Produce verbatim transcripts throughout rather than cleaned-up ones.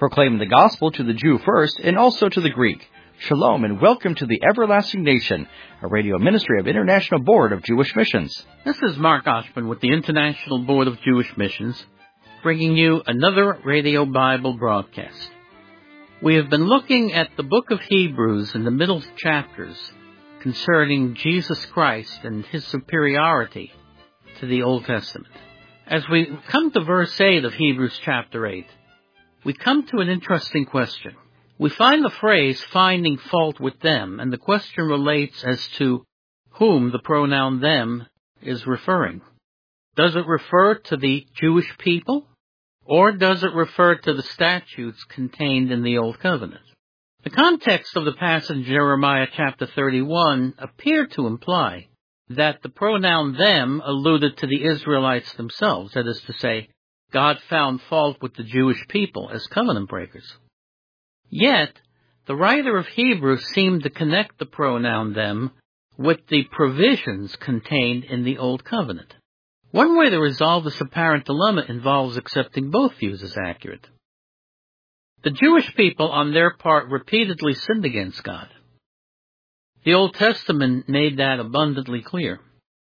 proclaiming the gospel to the Jew first and also to the Greek. Shalom and welcome to the Everlasting Nation, a radio ministry of International Board of Jewish Missions. This is Mark Oshman with the International Board of Jewish Missions, bringing you another radio Bible broadcast. We have been looking at the book of Hebrews in the middle chapters concerning Jesus Christ and his superiority to the Old Testament. As we come to verse eight of Hebrews chapter eight, we come to an interesting question. We find the phrase, finding fault with them, and the question relates as to whom the pronoun them is referring. Does it refer to the Jewish people, or does it refer to the statutes contained in the Old Covenant? The context of the passage in Jeremiah chapter thirty-one appeared to imply that the pronoun them alluded to the Israelites themselves, that is to say, God found fault with the Jewish people as covenant breakers. Yet, the writer of Hebrews seemed to connect the pronoun them with the provisions contained in the Old Covenant. One way to resolve this apparent dilemma involves accepting both views as accurate. The Jewish people, on their part, repeatedly sinned against God. The Old Testament made that abundantly clear.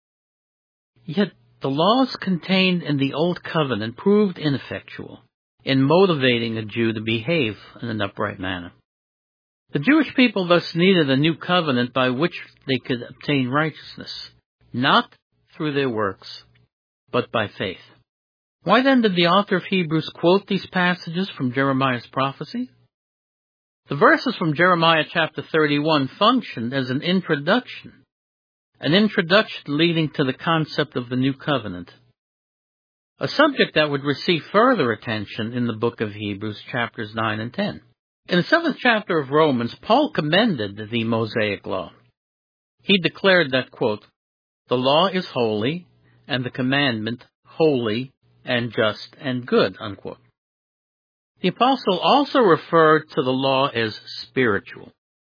Yet, the laws contained in the Old Covenant proved ineffectual in motivating a Jew to behave in an upright manner. The Jewish people thus needed a new covenant by which they could obtain righteousness, not through their works, but by faith. Why then did the author of Hebrews quote these passages from Jeremiah's prophecy? The verses from Jeremiah chapter thirty-one functioned as an introduction, an introduction leading to the concept of the new covenant, a subject that would receive further attention in the book of Hebrews chapters nine and ten. In the seventh chapter of Romans, Paul commended the Mosaic law. He declared that, quote, the law is holy, and the commandment holy and just and good, unquote. The apostle also referred to the law as spiritual.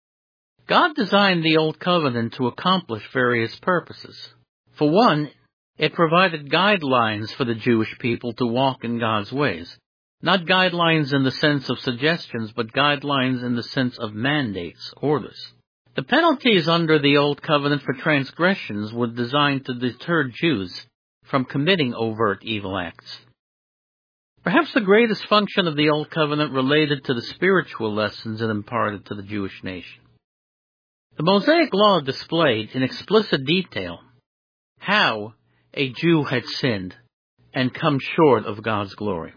God designed the Old Covenant to accomplish various purposes. For one, it provided guidelines for the Jewish people to walk in God's ways. Not guidelines in the sense of suggestions, but guidelines in the sense of mandates, orders. The penalties under the Old Covenant for transgressions were designed to deter Jews from committing overt evil acts. Perhaps the greatest function of the Old Covenant related to the spiritual lessons it imparted to the Jewish nation. The Mosaic Law displayed in explicit detail how a Jew had sinned and come short of God's glory.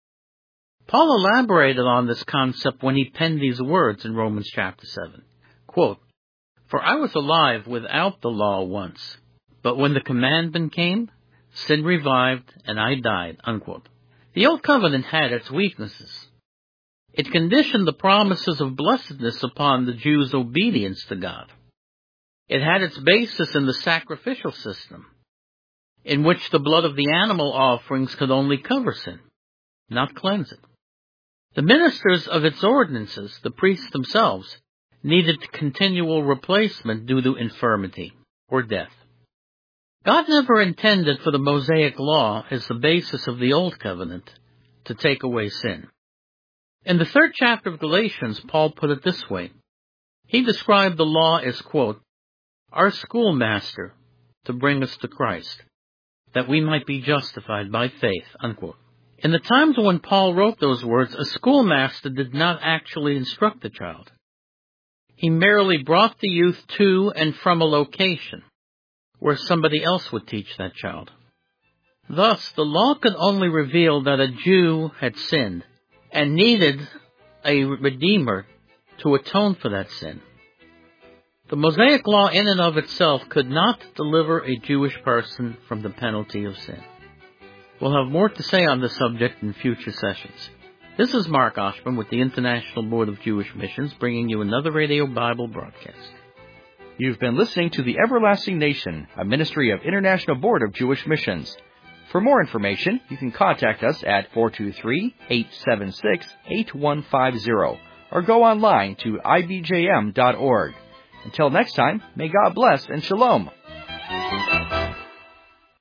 Paul elaborated on this concept when he penned these words in Romans chapter seven. Quote, for I was alive without the law once, but when the commandment came, sin revived and I died, unquote. The Old Covenant had its weaknesses. It conditioned the promises of blessedness upon the Jews' obedience to God. It had its basis in the sacrificial system, in which the blood of the animal offerings could only cover sin, not cleanse it. The ministers of its ordinances, the priests themselves, needed continual replacement due to infirmity or death. God never intended for the Mosaic Law as the basis of the Old Covenant to take away sin. In the third chapter of Galatians, Paul put it this way. He described the law as, quote, our schoolmaster to bring us to Christ, that we might be justified by faith, unquote. In the times when Paul wrote those words, a schoolmaster did not actually instruct the child. He merely brought the youth to and from a location where somebody else would teach that child. Thus, the law could only reveal that a Jew had sinned and needed a Redeemer to atone for that sin. The Mosaic Law in and of itself could not deliver a Jewish person from the penalty of sin. We'll have more to say on this subject in future sessions. This is Mark Oshman with the International Board of Jewish Missions, bringing you another radio Bible broadcast. You've been listening to the Everlasting Nation, a ministry of International Board of Jewish Missions. For more information, you can contact us at four two three, eight seven six, eight one five zero or go online to I B J M dot org. Until next time, may God bless and shalom.